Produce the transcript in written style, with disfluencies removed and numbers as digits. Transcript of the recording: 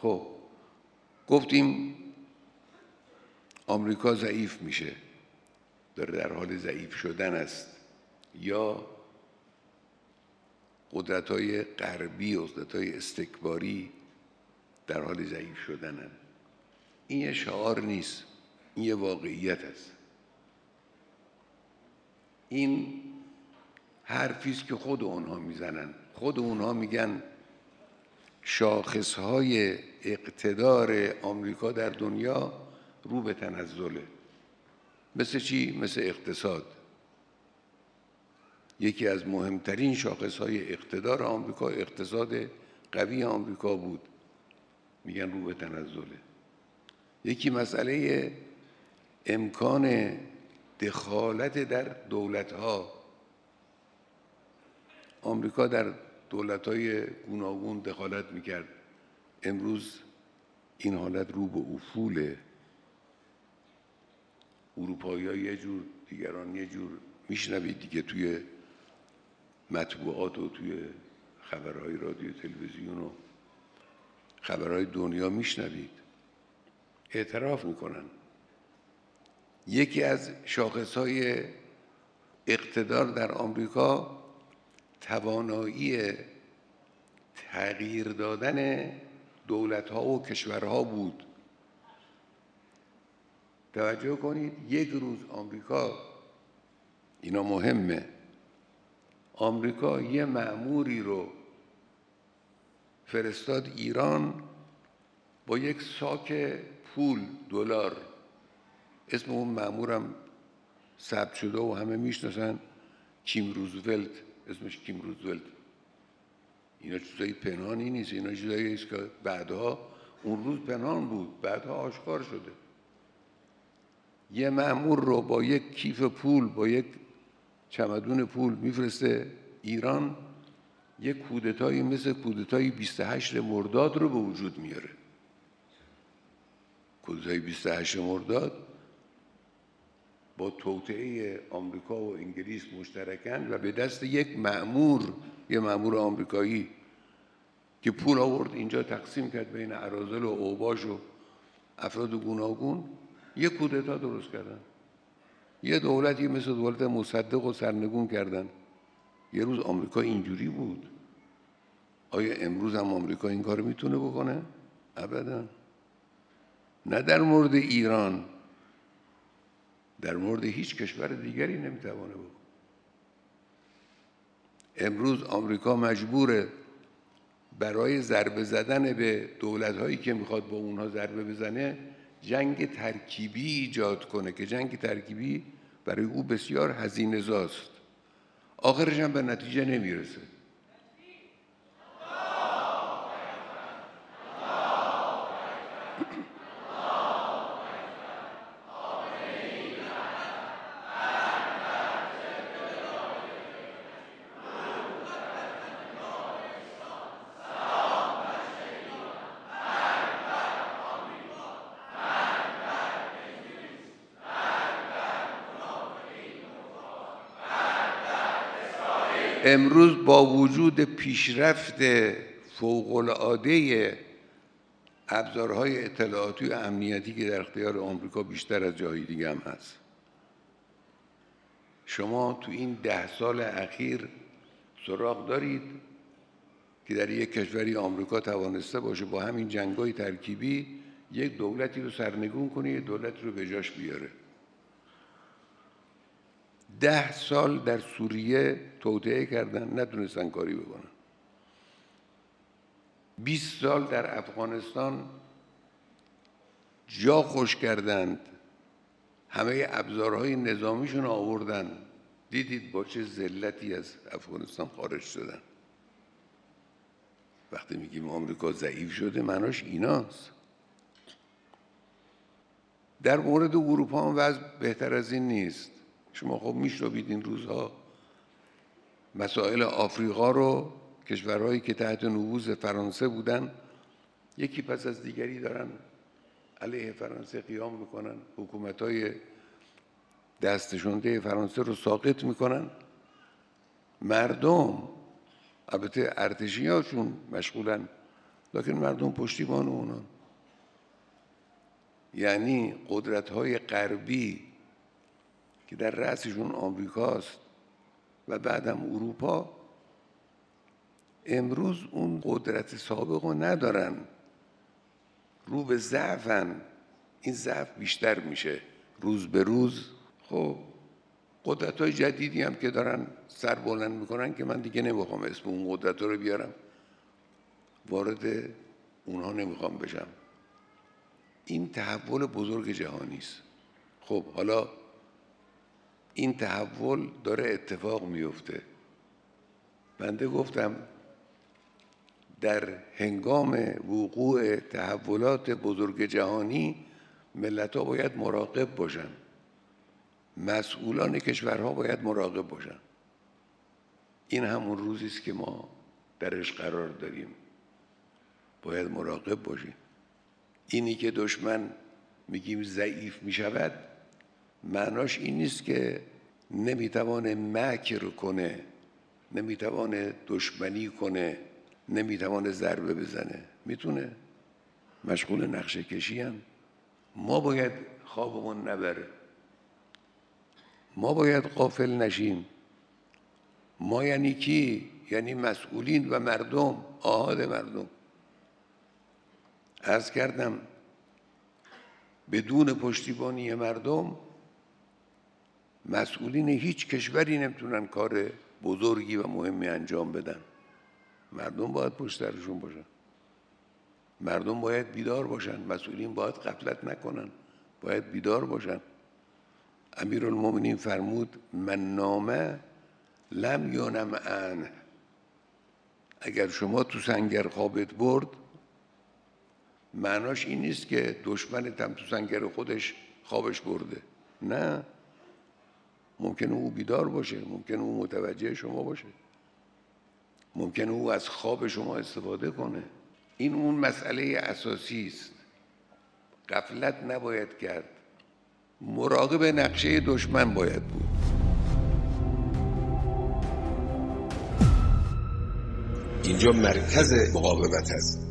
خب گفتیم آمریکا ضعیف میشه، داره در حال ضعیف شدن است، یا قدرت‌های غربی، قدرت‌های استکباری در حال ضعیف شدنن. این یه شعار نیست، این یه واقعیت است. این حرفی است که خود اونها میزنن. خود اونها میگن شاخصهای اقتدار آمریکا در دنیا رو به تنزله. مثل چی؟ مثل اقتصاد. یکی از مهمترین شاخصهای اقتدار آمریکا اقتصاد قوی آمریکا بود، میگن رو به تنزله. یکی مسئله امکان دخالت در دولت‌ها. آمریکا در دولت‌های گوناگون دخالت میکرد. امروز این حالت رو به افوله. اروپایی‌ها یه جور، دیگران یه جور. میشنوید دیگه توی مطبوعات و توی خبرهای رادیو تلویزیون و خبرهای دنیا میشنوید، اعتراف میکنن. یکی از شاخصهای اقتدار در آمریکا توانایی تغییر دادن دولت‌ها و کشورها بود. توجه کنید، یک روز آمریکا، اینا مهمه، آمریکا یه مأموری رو فرستاد ایران با یک ساک پول دلار. اسم اون مأمورم ثبت شده و همه میشناسن، کیم روزولت. اسمش کیم روزولت. اینا چیزایی پنهانی نیست، اینا چیزایی است که بعدها، اون روز پنهان بود، بعدها آشکار شده. یه مأمور رو با یک کیف پول، با یک چمدون پول میفرسته ایران، یک کودتایی مثل کودتای 28 مرداد رو به وجود میاره. کودتای 28 مرداد با توطئه آمریکا و انگلیس مشترکاً و به دست یک مأمور آمریکایی که پول آورد اینجا تقسیم کرد بین اراذل و اوباش و افراد گوناگون، یک کودتا درست کردن. یه دولتی مثل دولت مصدق و سرنگون کردن. یه روز آمریکا اینجوری بود. آیا امروز هم آمریکا این کار میتونه بکنه؟ ابداً. نه در مورد ایران، در مورد هیچ کشور دیگری نمیتوانه بکنه. امروز آمریکا مجبوره برای ضربه زدن به دولت‌هایی که میخواد با اونها ضربه بزنه جنگ ترکیبی ایجاد کنه که جنگ ترکیبی برای او بسیار هزینه‌زاست. آخرش هم به نتیجه نمیرسه. امروز با وجود پیشرفت فوق‌العاده ابزارهای اطلاعاتی و امنیتی که در اختیار آمریکا بیشتر از جای دیگه هم هست، شما تو این 10 سال اخیر سراغ دارید که در یک کشوری آمریکا توانسته باشه با همین جنگ‌های ترکیبی یک دولتی رو سرنگون کنه، یک دولتی رو به جاش بیاره. 10 سال در سوریه توطئه کردن، نتونستن کاری بکنن. 20 سال در افغانستان جا خوش کردند، همه ابزارهای نظامیشون آوردن، دیدید با چه ذلتی از افغانستان خارج شدن. وقتی میگیم آمریکا ضعیف شده معناش ایناست. در مورد اروپا هم وضع بهتر از این نیست. شما خب میشنوید این روزها مسائل آفریقا رو، کشورهایی که تحت نفوذ فرانسه بودن یکی پس از دیگری دارن علیه فرانسه قیام میکنن، حکومت‌های دستشونده فرانسه رو ساقط میکنن. مردم، البته ارتشیاشون مشغولن لکن مردم پشتیبان اونان. یعنی قدرت‌های غربی که در رأسشون آمریکاست و بعدم اروپا، امروز اون قدرت سابق رو ندارن، رو به ضعفن. این ضعف بیشتر میشه روز به روز. خب قدرت‌های جدیدی هم که دارن سر بلند میکنن که من دیگه نمیخوام اسم اون قدرت رو بیارم، وارد اونها نمیخوام بشم. این تحول بزرگ جهانی است. خب حالا این تحول داره اتفاق میفته. بنده گفتم در هنگام وقوع تحولات بزرگ جهانی ملت‌ها باید مراقب باشن، مسئولان کشورها باید مراقب باشن. این همون روزی است که ما درش قرار داریم، باید مراقب باشیم. اینی که دشمن میگیم ضعیف میشود، معناش این نیست که نمیتوانه مکر کنه، نمیتوانه دشمنی کنه، نمیتوانه ضربه بزنه. میتونه، مشغول نقشه کشی هم. ما باید خوابمون نبره، ما باید غافل نشیم. ما یعنی کی؟ یعنی مسئولین و مردم، آحاد مردم. عرض کردم بدون پشتیبانی مردم مسئولین هیچ کشوری نمیتونن کار بزرگی و مهمی انجام بدن. مردم باید پشت سرشون باشن، مردم باید بیدار باشن، مسئولین باید غفلت نکنن، باید بیدار باشن. امیرالمومنین فرمود من نام لم ینم عنه. اگر شما تو سنگر خوابت برد، معناش این نیست که دشمنت هم تو سنگر خودش خوابش برده. نه، ممکنه او بیدار باشه، ممکنه او متوجه شما باشه، ممکنه او از خواب شما استفاده کنه. این اون مسئله اساسی است. غفلت نباید کرد، مراقب نقشه دشمن باید بود. اینجا مرکز مقاومت است.